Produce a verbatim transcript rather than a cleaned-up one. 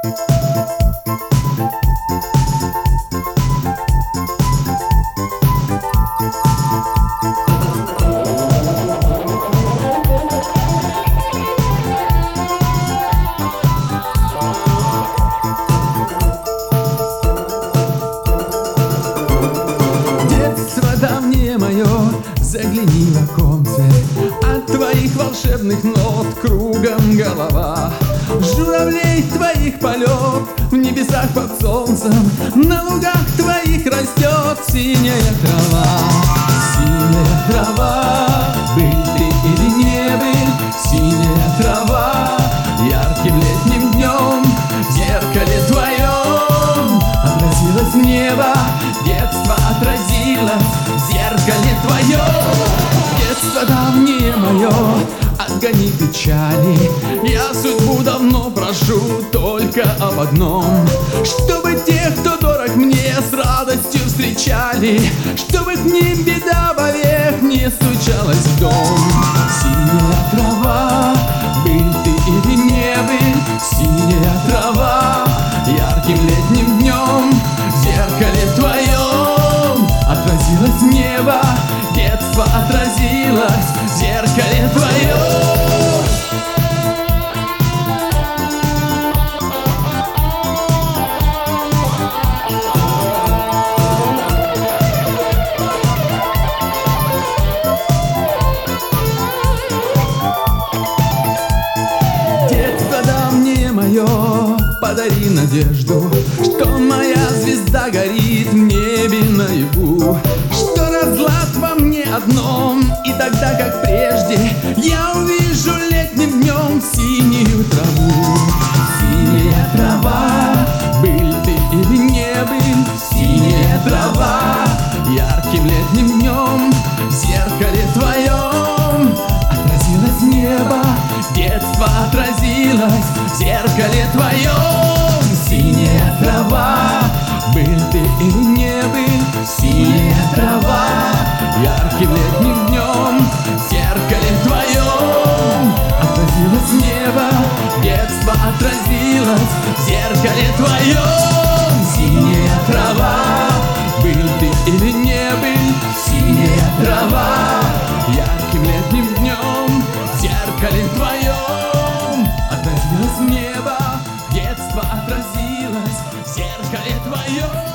Давнее мое, загляни в оконце, от твоих волшебных нот кругом голова. Журавлей твоих полет в небесах под солнцем, на лугах твоих растет синяя трава. Синяя трава, быль ты или не быль, синяя трава, ярким летним днем в зеркале твоем отразилось небо, детство отразилось в зеркале твоем. Детство давнее мое, отгони печали, я судьбу давно прошу только об одном: чтобы тех, кто дорог мне, с радостью встречали, чтобы к ним беда вовек не стучалась в дом. Синяя трава, быль ты или не быль, синяя трава, ярким летним днем в зеркале твоем отразилось небо, детство отразилось в зеркале твоем. Детство давнее мое, подари надежду, что моя звезда горит в небе наяву, что разлад во мне одном, и тогда, как прежде, я увижу летним днем синюю траву. Синяя трава, быль ты или не быль, синяя трава, ярким летним днем в зеркале твоем отразилось небо, детство отразилось в зеркале твоем. Синяя трава, быль ты или не быль, синяя трава, ярким летним днем в зеркале твоем отразилось небо, детство отразилось в зеркале твоем. Синяя трава, быль ты или не быль, синяя трава, ярким летним днем в зеркале твоем отразилось небо, детство отразилось в зеркале твоем.